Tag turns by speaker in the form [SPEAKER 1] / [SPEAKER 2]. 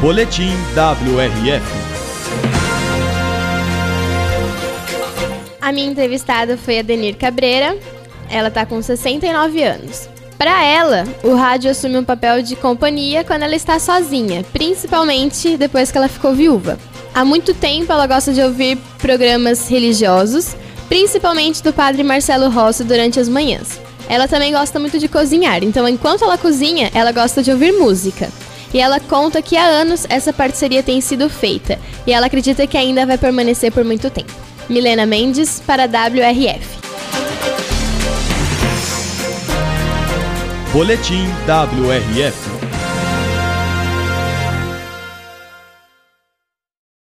[SPEAKER 1] Boletim WRF.
[SPEAKER 2] A minha entrevistada foi a Denir Cabreira. Ela está com 69 anos. Para ela, o rádio assume um papel de companhia quando ela está sozinha, principalmente depois que ela ficou viúva. Há muito tempo ela gosta de ouvir programas religiosos, principalmente do padre Marcelo Rossi durante as manhãs. Ela também gosta muito de cozinhar, então enquanto ela cozinha, ela gosta de ouvir música. E ela conta que há anos essa parceria tem sido feita, e ela acredita que ainda vai permanecer por muito tempo. Milena Mendes para a WRF.
[SPEAKER 1] Boletim WRF.